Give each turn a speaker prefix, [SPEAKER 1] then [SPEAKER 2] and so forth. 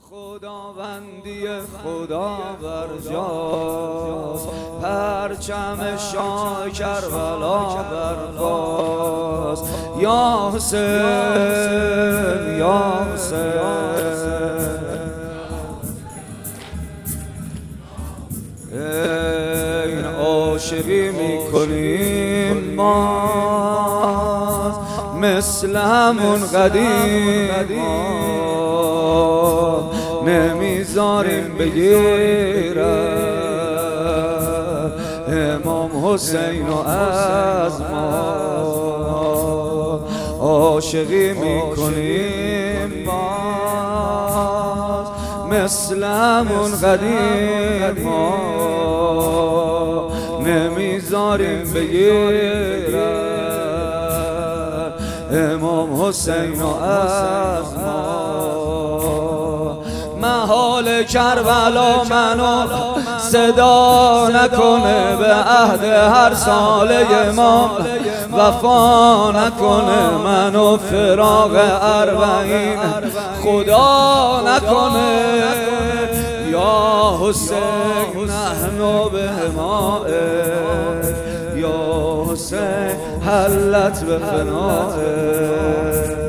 [SPEAKER 1] خداوندی خدا برجاست، پرچم شاه کربلا برخاست. یا حسین یا حسین، این عاشقی میکنیم ما مثل همون قدیم، نمیذاریم بگیرن امام حسین و از ما. عاشقی میکنیم باز مثل همون قدیم، نمیذاریم بگیرن امام حسین و از ما. محال کربلا منو صدا نکنه، به عهد هر ساله ما وفا نکنه، منو فراق اربعین خدا نکنه. یا حسین نحن به حمائک، یا حسین حلت به فنائک.